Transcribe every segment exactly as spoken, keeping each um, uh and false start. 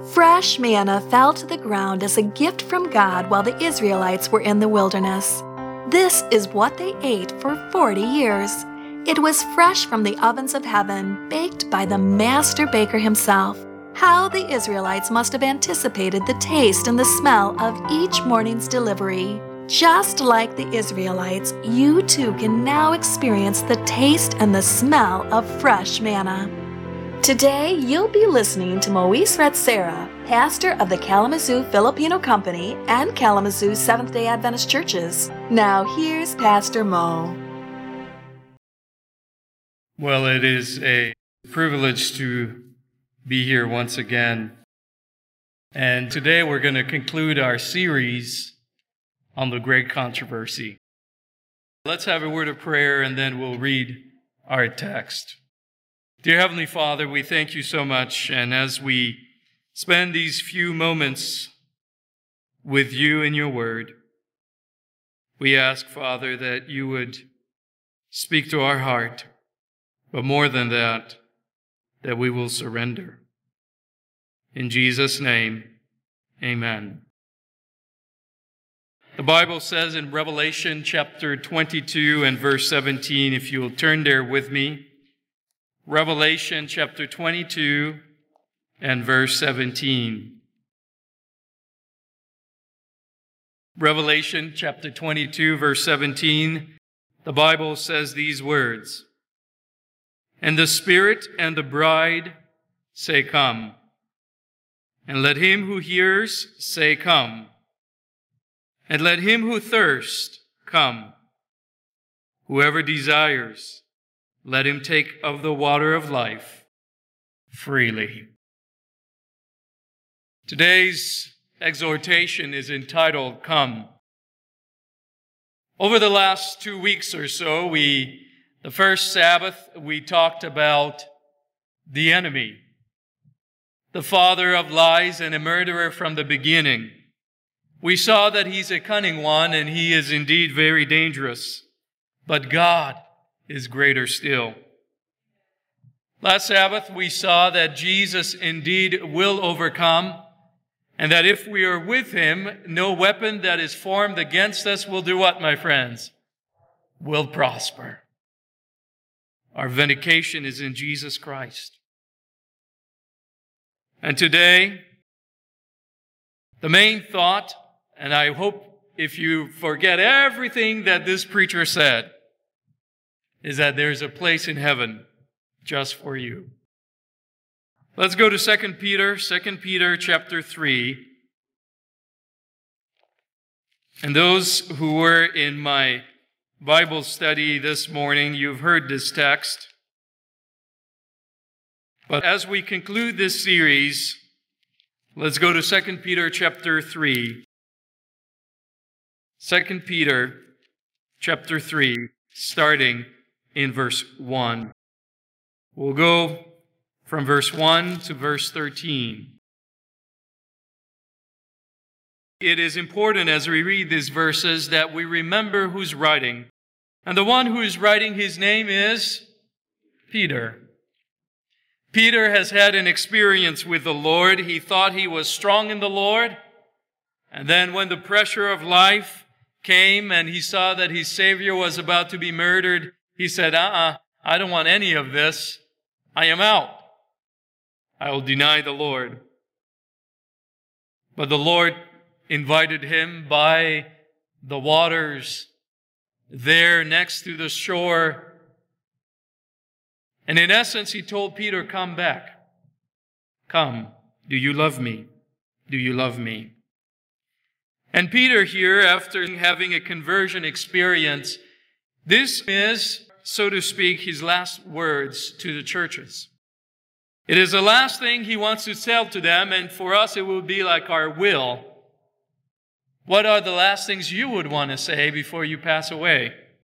Fresh manna fell to the ground as a gift from God while the Israelites were in the wilderness. This is what they ate for forty years. It was fresh from the ovens of heaven, baked by the master baker himself. How the Israelites must have anticipated the taste and the smell of each morning's delivery. Just like the Israelites, you too can now experience the taste and the smell of fresh manna. Today, you'll be listening to Moise Ratsera, pastor of the Kalamazoo Filipino Company and Kalamazoo Seventh-day Adventist Churches. Now, here's Pastor Mo. Well, it is a privilege to be here once again. And today we're going to conclude our series on the great controversy. Let's have a word of prayer and then we'll read our text. Dear Heavenly Father, we thank you so much, and as we spend these few moments with you in your word, we ask, Father, that you would speak to our heart, but more than that, that we will surrender. In Jesus' name, amen. The Bible says in Revelation chapter twenty-two and verse seventeen, if you will turn there with me, Revelation chapter twenty-two and verse seventeen. Revelation chapter twenty-two, verse seventeen, the Bible says these words, "And the Spirit and the bride say, Come. And let him who hears say, Come. And let him who thirsts come. Whoever desires, let him take of the water of life freely." Today's exhortation is entitled, Come. Over the last two weeks or so, we, the first Sabbath, we talked about the enemy, the father of lies and a murderer from the beginning. We saw that he's a cunning one and he is indeed very dangerous, but God is greater still. Last Sabbath, we saw that Jesus indeed will overcome, and that if we are with him, no weapon that is formed against us will do what, my friends? Will prosper. Our vindication is in Jesus Christ. And today, the main thought, and I hope if you forget everything that this preacher said, is that there's a place in heaven just for you. Let's go to Second Peter, Second Peter chapter three. And those who were in my Bible study this morning, you've heard this text. But as we conclude this series, let's go to Second Peter chapter three. Second Peter chapter three, starting in verse one. We'll go from verse one to verse thirteen. It is important as we read these verses that we remember who's writing. And the one who is writing, his name is Peter. Peter has had an experience with the Lord. He thought he was strong in the Lord. And then when the pressure of life came and he saw that his Savior was about to be murdered, he said, uh-uh, I don't want any of this. I am out. I will deny the Lord. But the Lord invited him by the waters there next to the shore. And in essence, he told Peter, come back. Come. Do you love me? Do you love me? And Peter here, after having a conversion experience, this is, so to speak, his last words to the churches. It is the last thing he wants to tell to them, and for us it will be like our will. What are the last things you would want to say before you pass away?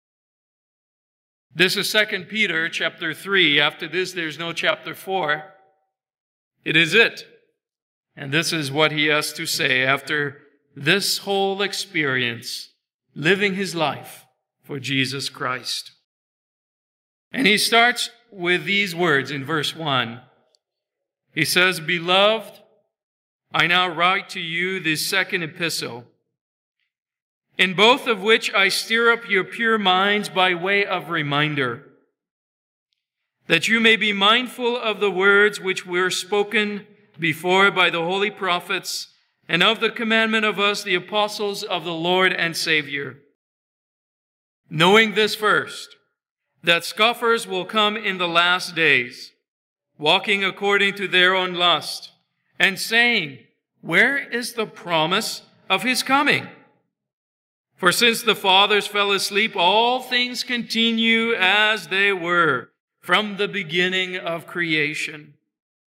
This is Second Peter chapter three. After this, there's no chapter four. It is it. And this is what he has to say after this whole experience, living his life for Jesus Christ. And he starts with these words in verse one. He says, Beloved, I now write to you this second epistle, in both of which I stir up your pure minds by way of reminder, that you may be mindful of the words which were spoken before by the holy prophets, and of the commandment of us, the apostles of the Lord and Savior. Knowing this first, that scoffers will come in the last days, walking according to their own lust, and saying, where is the promise of his coming? For since the fathers fell asleep, all things continue as they were from the beginning of creation.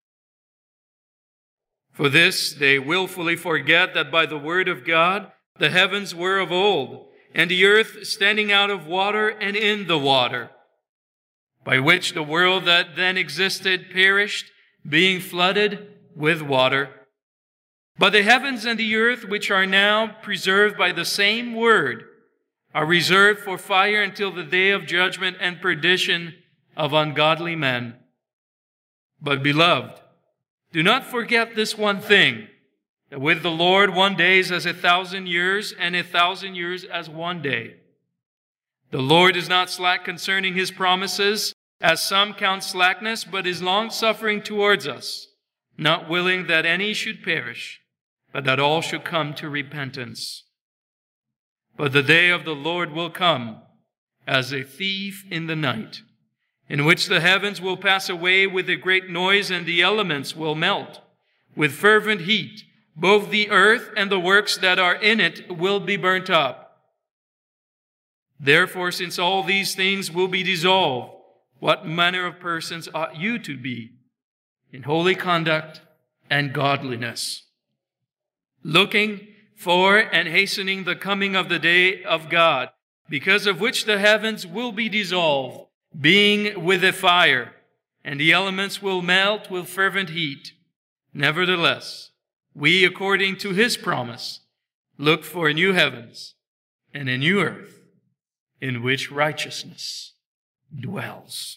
For this they willfully forget that by the word of God the heavens were of old, and the earth standing out of water and in the water, by which the world that then existed perished, being flooded with water. But the heavens and the earth, which are now preserved by the same word, are reserved for fire until the day of judgment and perdition of ungodly men. But beloved, do not forget this one thing, that with the Lord one day is as a thousand years, and a thousand years as one day. The Lord is not slack concerning his promises, as some count slackness, but is long-suffering towards us, not willing that any should perish, but that all should come to repentance. But the day of the Lord will come as a thief in the night, in which the heavens will pass away with a great noise, and the elements will melt with fervent heat. Both the earth and the works that are in it will be burnt up. Therefore, since all these things will be dissolved, what manner of persons ought you to be in holy conduct and godliness, looking for and hastening the coming of the day of God, because of which the heavens will be dissolved, being with a fire, and the elements will melt with fervent heat. Nevertheless, we, according to his promise, look for new heavens and a new earth in which righteousness dwells.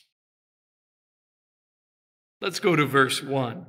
Let's go to verse one.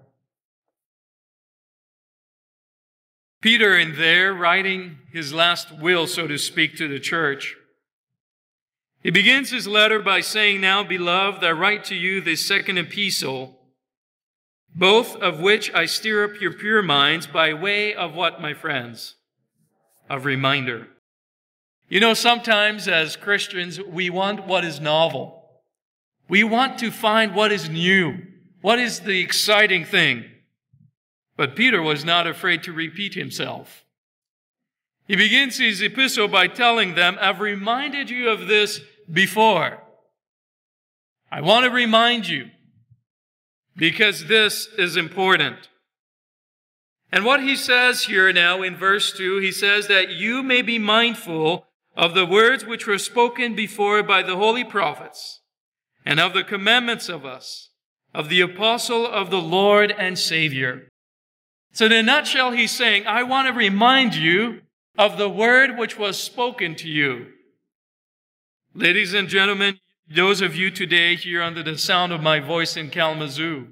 Peter, in there, writing his last will, so to speak, to the church, he begins his letter by saying, now, beloved, I write to you this second epistle, both of which I stir up your pure minds by way of what, my friends? Of reminder. You know, sometimes as Christians, we want what is novel. We want to find what is new. What is the exciting thing? But Peter was not afraid to repeat himself. He begins his epistle by telling them, I've reminded you of this before. I want to remind you because this is important. And what he says here now in verse two, he says that you may be mindful of the words which were spoken before by the holy prophets, and of the commandments of us, of the apostle of the Lord and Savior. So in a nutshell, he's saying, I want to remind you of the word which was spoken to you. Ladies and gentlemen, those of you today here under the sound of my voice in Kalamazoo,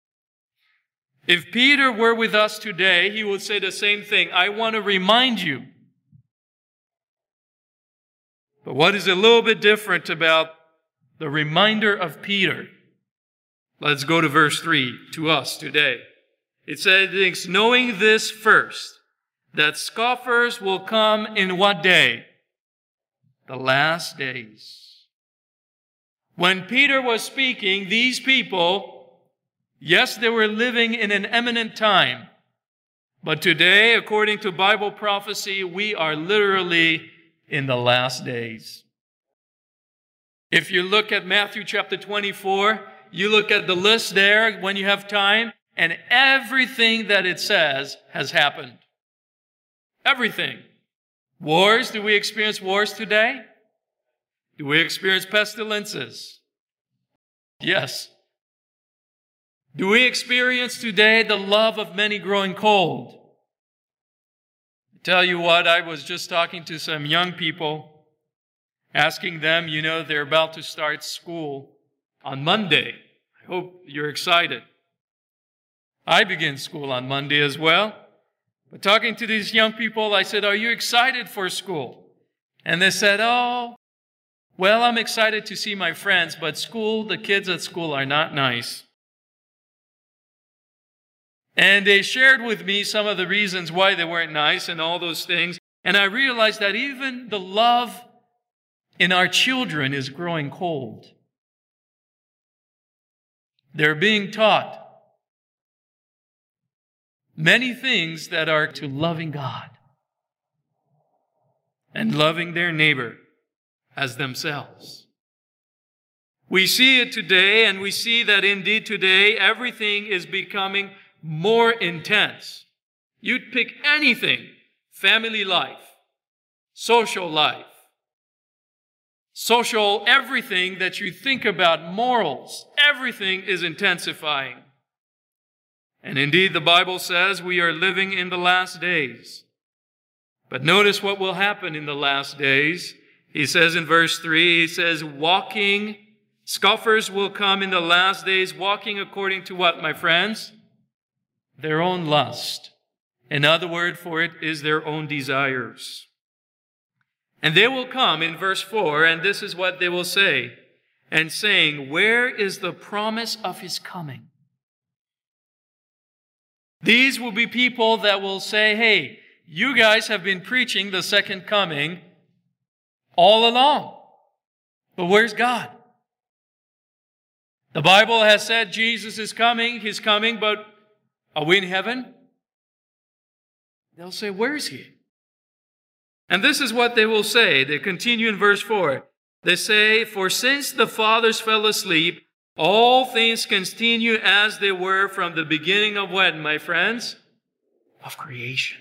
if Peter were with us today, he would say the same thing. I want to remind you. But what is a little bit different about the reminder of Peter? Let's go to verse three, to us today. It says, knowing this first, that scoffers will come in what day? The last days. When Peter was speaking, these people, yes, they were living in an eminent time. But today, according to Bible prophecy, we are literally in the last days. If you look at Matthew chapter twenty-four, you look at the list there when you have time, and everything that it says has happened. Everything. Wars. Do we experience wars today? Do we experience pestilences? Yes. Do we experience today the love of many growing cold? I tell you what, I was just talking to some young people, asking them, you know, they're about to start school on Monday. I hope you're excited. I begin school on Monday as well. But talking to these young people, I said, are you excited for school? And they said, oh, well, I'm excited to see my friends, but school, the kids at school are not nice. And they shared with me some of the reasons why they weren't nice and all those things. And I realized that even the love in our children is growing cold. They're being taught many things that are to loving God and loving their neighbor as themselves. We see it today, and we see that indeed today everything is becoming more intense. You'd pick anything, family life, social life, social, everything that you think about, morals, everything is intensifying. And indeed, the Bible says we are living in the last days. But notice what will happen in the last days. He says in verse three, he says, walking, scoffers will come in the last days, walking according to what, my friends? Their own lust. Another word for it is their own desires. And they will come in verse four, and this is what they will say, and saying, where is the promise of his coming? These will be people that will say, hey, you guys have been preaching the second coming all along. But where's God? The Bible has said Jesus is coming, he's coming, but are we in heaven? They'll say, where is he? And this is what they will say. They continue in verse four. They say, for since the fathers fell asleep, all things continue as they were from the beginning of when, my friends? Of creation.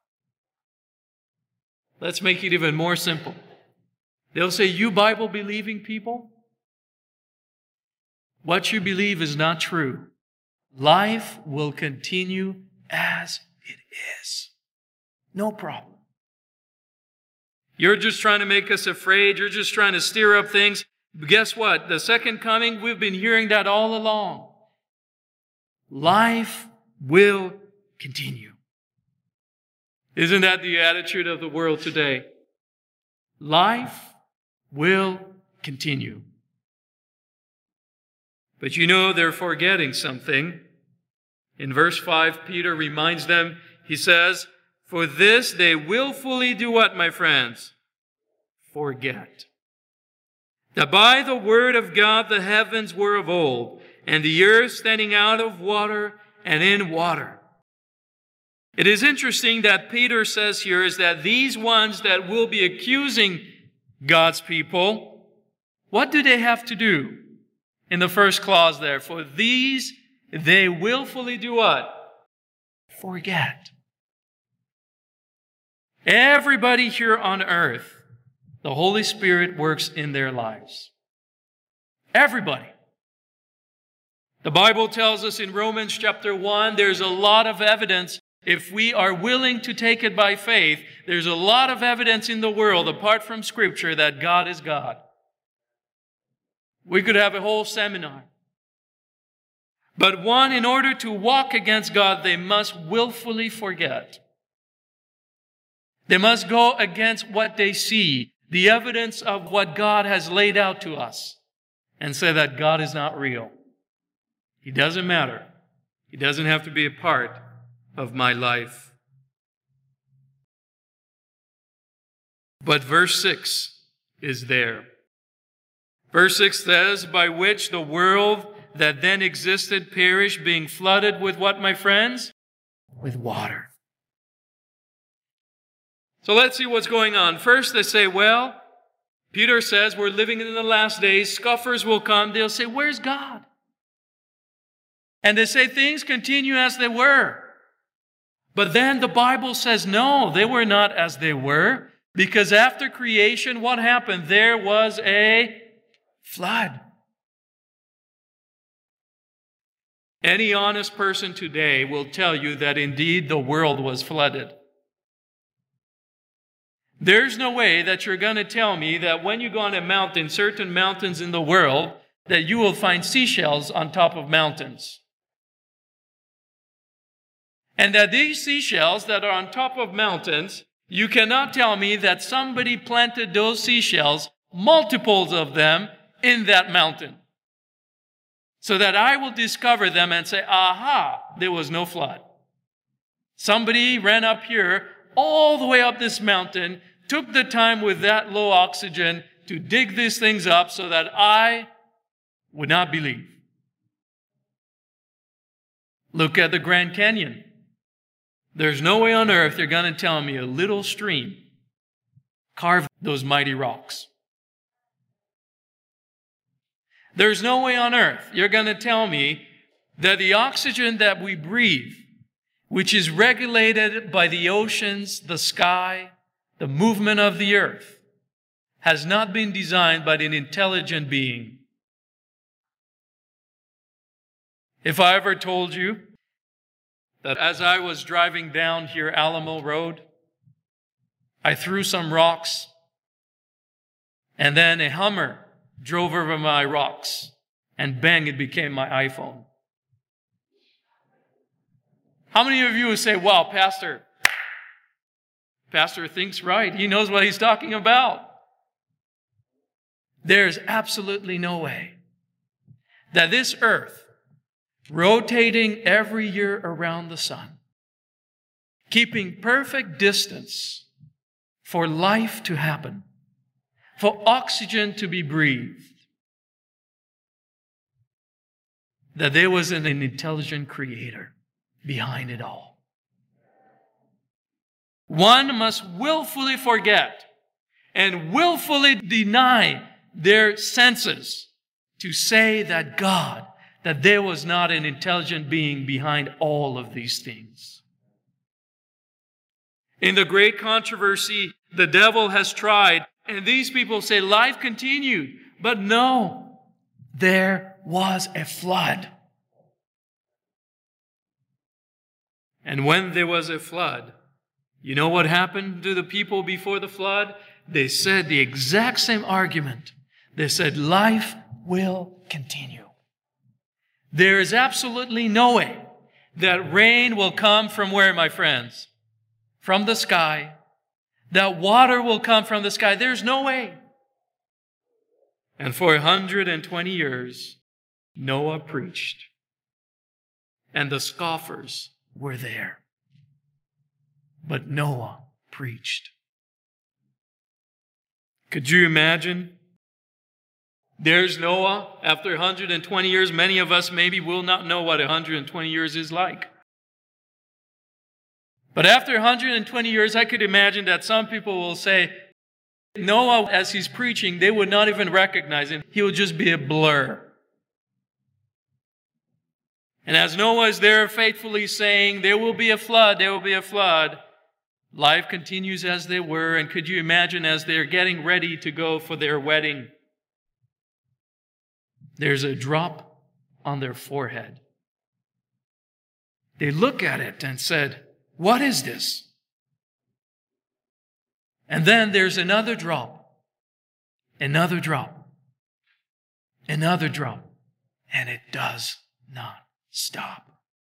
Let's make it even more simple. They'll say, you Bible-believing people, what you believe is not true. Life will continue as it is. No problem. You're just trying to make us afraid. You're just trying to stir up things. Guess what? The second coming, we've been hearing that all along. Life will continue. Isn't that the attitude of the world today? Life will continue. But you know they're forgetting something. In verse five, Peter reminds them, he says, for this they willfully do what, my friends? Forget. That by the word of God the heavens were of old, and the earth standing out of water and in water. It is interesting that Peter says here is that these ones that will be accusing God's people, what do they have to do? In the first clause there, for these they willfully do what? Forget. Everybody here on earth, the Holy Spirit works in their lives. Everybody. The Bible tells us in Romans chapter one, there's a lot of evidence. If we are willing to take it by faith, there's a lot of evidence in the world, apart from Scripture, that God is God. We could have a whole seminar. But one, in order to walk against God, they must willfully forget. They must go against what they see, the evidence of what God has laid out to us, and say that God is not real. He doesn't matter. He doesn't have to be a part of my life. But verse six is there. Verse six says, by which the world that then existed perished, being flooded with what, my friends? With water. So let's see what's going on. First, they say, well, Peter says we're living in the last days. Scoffers will come. They'll say, where's God? And they say things continue as they were. But then the Bible says, no, they were not as they were. Because after creation, what happened? There was a flood. Any honest person today will tell you that indeed the world was flooded. There's no way that you're going to tell me that when you go on a mountain, certain mountains in the world, that you will find seashells on top of mountains. And that these seashells that are on top of mountains, you cannot tell me that somebody planted those seashells, multiples of them, in that mountain. So that I will discover them and say, aha, there was no flood. Somebody ran up here, all the way up this mountain, took the time with that low oxygen to dig these things up so that I would not believe. Look at the Grand Canyon. There's no way on earth you're going to tell me a little stream carved those mighty rocks. There's no way on earth you're going to tell me that the oxygen that we breathe, which is regulated by the oceans, the sky, the movement of the earth, has not been designed by an intelligent being. If I ever told you that as I was driving down here Alamo Road, I threw some rocks, and then a Hummer drove over my rocks, and bang, it became my iPhone. How many of you would say, wow, Pastor, Pastor thinks right. He knows what he's talking about. There's absolutely no way that this earth, rotating every year around the sun, keeping perfect distance for life to happen, for oxygen to be breathed, that there was an intelligent creator behind it all. One must willfully forget and willfully deny their senses to say that God, that there was not an intelligent being behind all of these things. In the great controversy, the devil has tried, and these people say life continued. But no, there was a flood. And when there was a flood, you know what happened to the people before the flood? They said the exact same argument. They said life will continue. There is absolutely no way that rain will come from where, my friends? From the sky. That water will come from the sky. There's no way. And for one hundred twenty years, Noah preached. And the scoffers were there. But Noah preached. Could you imagine? There's Noah. After one hundred twenty years, many of us maybe will not know what one hundred twenty years is like. But after one hundred twenty years, I could imagine that some people will say, Noah, as he's preaching, they would not even recognize him. He would just be a blur. And as Noah is there faithfully saying, there will be a flood, there will be a flood, life continues as they were. And could you imagine as they're getting ready to go for their wedding, there's a drop on their forehead. They look at it and said, what is this? And then there's another drop, another drop, another drop, and it does not stop.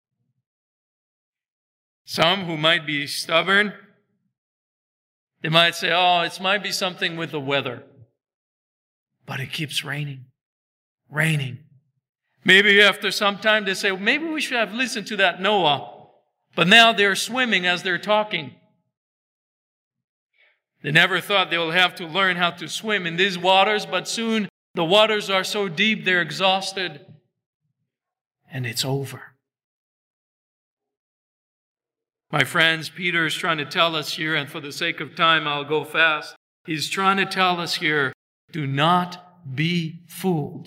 Some who might be stubborn, they might say, oh, it might be something with the weather. But it keeps raining, raining. Maybe after some time they say, well, maybe we should have listened to that Noah. But now they're swimming as they're talking. They never thought they will have to learn how to swim in these waters, but soon the waters are so deep they're exhausted. And it's over. My friends, Peter is trying to tell us here, and for the sake of time, I'll go fast. He's trying to tell us here, do not be fooled.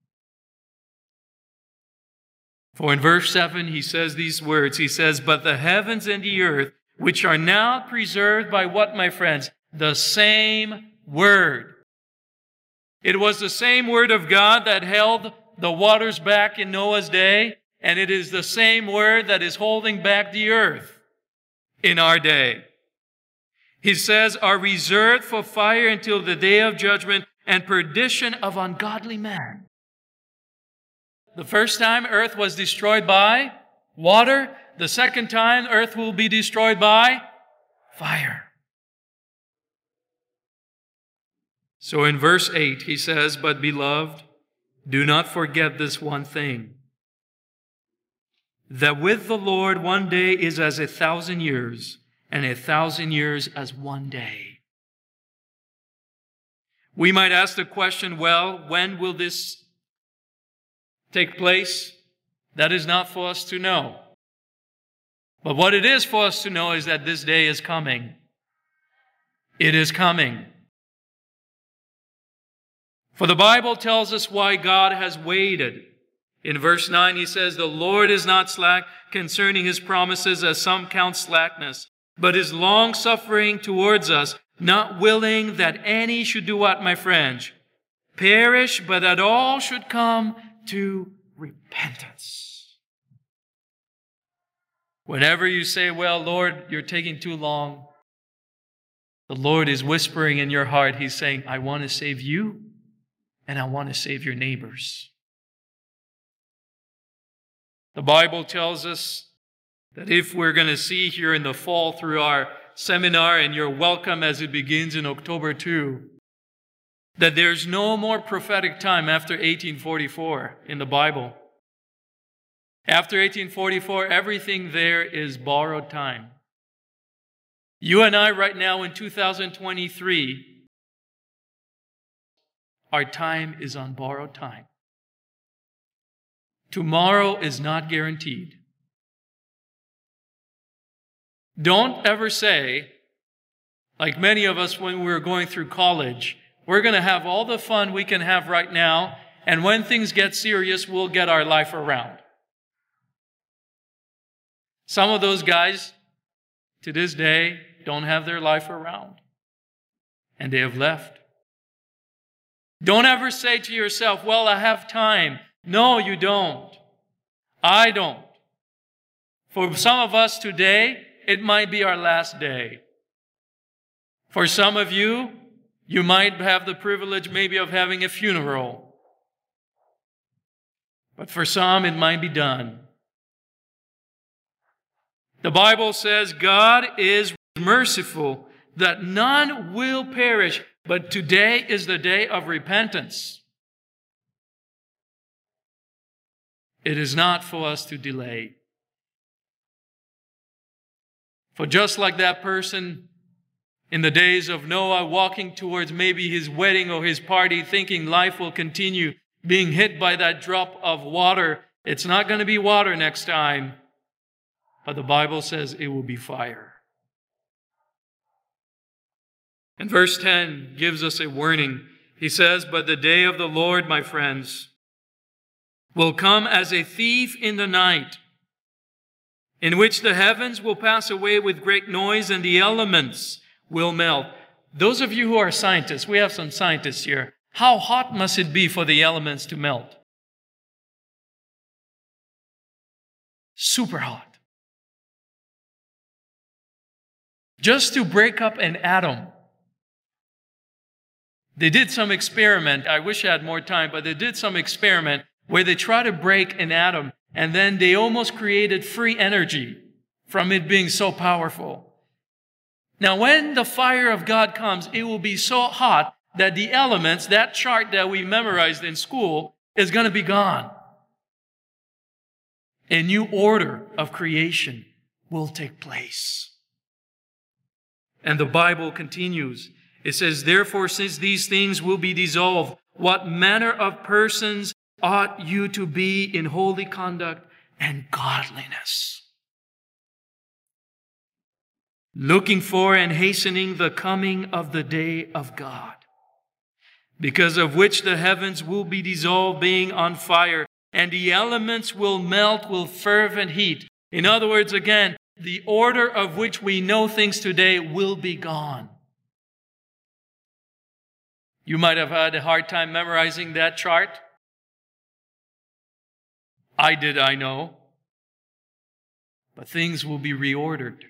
For in verse seven, he says these words. He says, but the heavens and the earth, which are now preserved by what, my friends? The same word. It was the same word of God that held the waters back in Noah's day, and it is the same word that is holding back the earth in our day. He says, are reserved for fire until the day of judgment and perdition of ungodly man. The first time earth was destroyed by water, the second time, earth will be destroyed by fire. So in verse eight, he says, "But beloved, do not forget this one thing, that with the Lord one day is as a thousand years, and a thousand years as one day." We might ask the question, well, when will this take place? That is not for us to know. But what it is for us to know is that this day is coming. It is coming. For the Bible tells us why God has waited. In verse nine, he says, "The Lord is not slack concerning his promises, as some count slackness, but is long-suffering towards us, not willing that any should do what, my friends? Perish, but that all should come to repentance." Whenever you say, "Well, Lord, you're taking too long," the Lord is whispering in your heart. He's saying, "I want to save you, and I want to save your neighbors." The Bible tells us that if we're going to see here in the fall through our seminar, and you're welcome as it begins in October two, that there's no more prophetic time after eighteen forty-four in the Bible. After eighteen forty-four, everything there is borrowed time. You and I right now in two thousand twenty-three, our time is on borrowed time. Tomorrow is not guaranteed. Don't ever say, like many of us when we were going through college, we're going to have all the fun we can have right now, and when things get serious, we'll get our life around. Some of those guys, to this day, don't have their life around, and they have left. Don't ever say to yourself, "Well, I have time." No, you don't. I don't. For some of us today, it might be our last day. For some of you, you might have the privilege maybe of having a funeral. But for some, it might be done. The Bible says God is merciful, that none will perish, but today is the day of repentance. It is not for us to delay. For just like that person in the days of Noah walking towards maybe his wedding or his party, thinking life will continue, being hit by that drop of water, it's not going to be water next time, but the Bible says it will be fire. And verse ten gives us a warning. He says, "But the day of the Lord, my friends, will come as a thief in the night, in which the heavens will pass away with great noise and the elements will melt." Those of you who are scientists, we have some scientists here. How hot must it be for the elements to melt? Super hot. Just to break up an atom. They did some experiment. I wish I had more time, but they did some experiment where they try to break an atom, and then they almost created free energy from it being so powerful. Now, when the fire of God comes, it will be so hot that the elements, that chart that we memorized in school, is going to be gone. A new order of creation will take place. And the Bible continues. It says, "Therefore, since these things will be dissolved, what manner of persons ought you to be in holy conduct and godliness, looking for and hastening the coming of the day of God, because of which the heavens will be dissolved, being on fire, and the elements will melt with fervent heat." In other words, again, the order of which we know things today will be gone. You might have had a hard time memorizing that chart. I did, I know. But things will be reordered.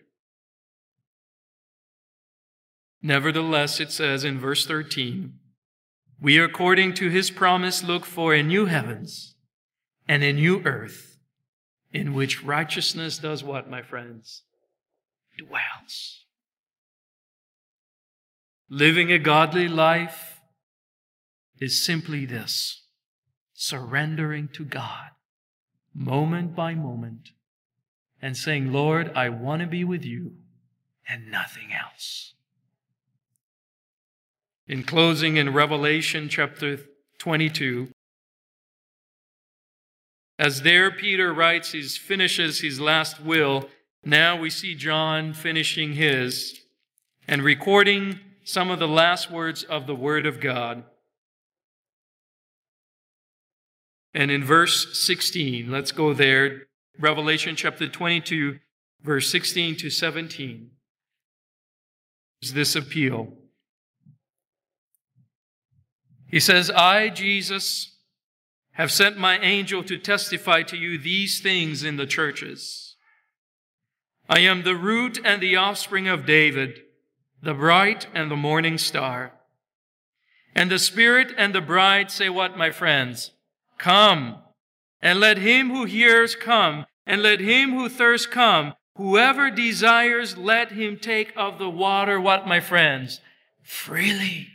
Nevertheless, it says in verse thirteen, "We, according to his promise, look for a new heavens and a new earth in which righteousness does what, my friends? Dwells. Living a godly life is simply this: surrendering to God moment by moment and saying, Lord, I want to be with you and nothing else. In closing, in Revelation chapter twenty-two, as there Peter writes, he finishes his last will, now we see John finishing his and recording some of the last words of the Word of God. And in verse sixteen, let's go there, Revelation chapter twenty-two, verse sixteen to seventeen, is this appeal. He says, I, Jesus, have sent my angel to testify to you these things in the churches. I am the root and the offspring of David, the bright and the morning star. And the Spirit and the bride say what, my friends? Come. And let him who hears come, and let him who thirsts come. Whoever desires, let him take of the water, what, my friends? Freely.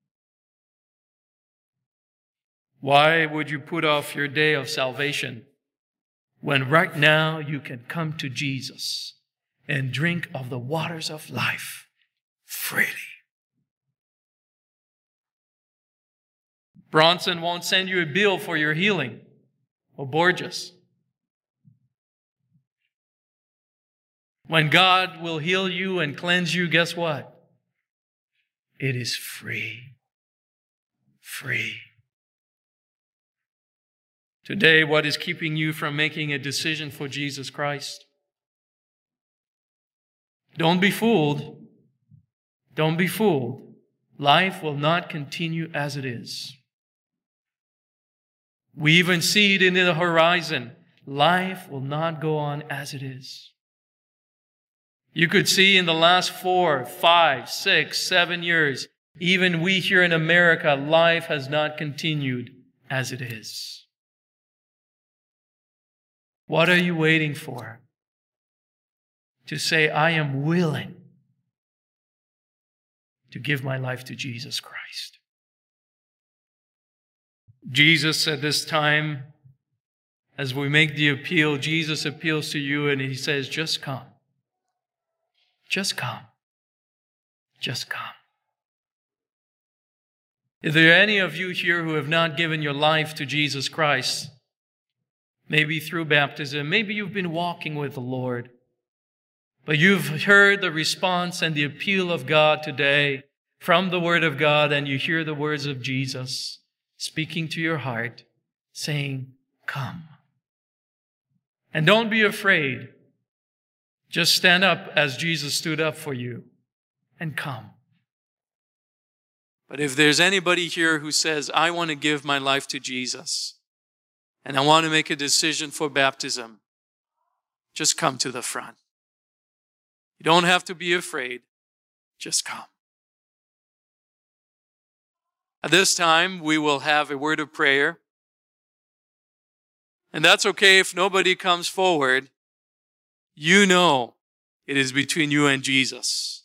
Why would you put off your day of salvation when right now you can come to Jesus and drink of the waters of life freely? Bronson won't send you a bill for your healing, or Borges. When God will heal you and cleanse you, guess what? It is free. Free. Today, what is keeping you from making a decision for Jesus Christ? Don't be fooled. Don't be fooled. Life will not continue as it is. We even see it in the horizon. Life will not go on as it is. You could see in the last four, five, six, seven years, even we here in America, life has not continued as it is. What are you waiting for? To say, I am willing to give my life to Jesus Christ. Jesus at this time, as we make the appeal, Jesus appeals to you and he says, just come. Just come. Just come. If there are any of you here who have not given your life to Jesus Christ, maybe through baptism, maybe you've been walking with the Lord, but you've heard the response and the appeal of God today from the Word of God, and you hear the words of Jesus speaking to your heart, saying, come. And don't be afraid. Just stand up as Jesus stood up for you and come. But if there's anybody here who says, I want to give my life to Jesus, and I want to make a decision for baptism, just come to the front. You don't have to be afraid. Just come. At this time, we will have a word of prayer. And that's okay if nobody comes forward. You know it is between you and Jesus.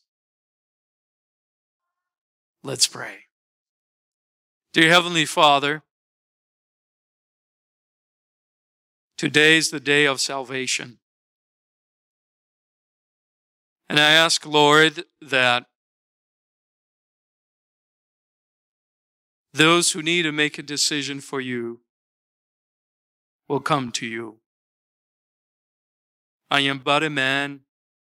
Let's pray. Dear Heavenly Father, today is the day of salvation. And I ask, Lord, that those who need to make a decision for you will come to you. I am but a man,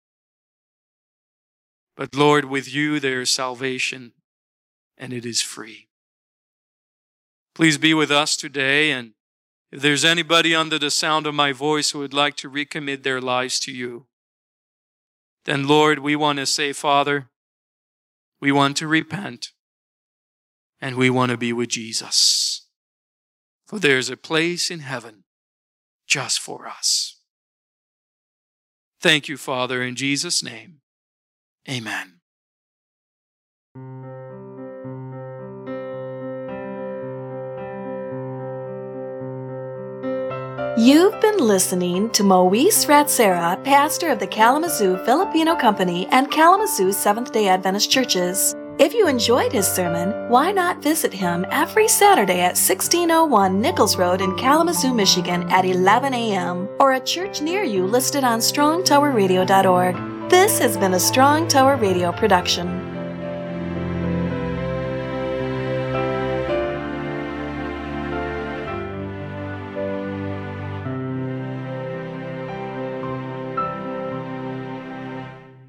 but Lord, with you there is salvation, and it is free. Please be with us today, and if there's anybody under the sound of my voice who would like to recommit their lives to you, then Lord, we want to say, Father, we want to repent, and we want to be with Jesus. For there's a place in heaven just for us. Thank you, Father, in Jesus' name. Amen. You've been listening to Moise Ratsera, pastor of the Kalamazoo Filipino Company and Kalamazoo Seventh-day Adventist Churches. If you enjoyed his sermon, why not visit him every Saturday at sixteen oh one Nichols Road in Kalamazoo, Michigan at eleven a.m. or a church near you listed on strong tower radio dot org. This has been a Strong Tower Radio production.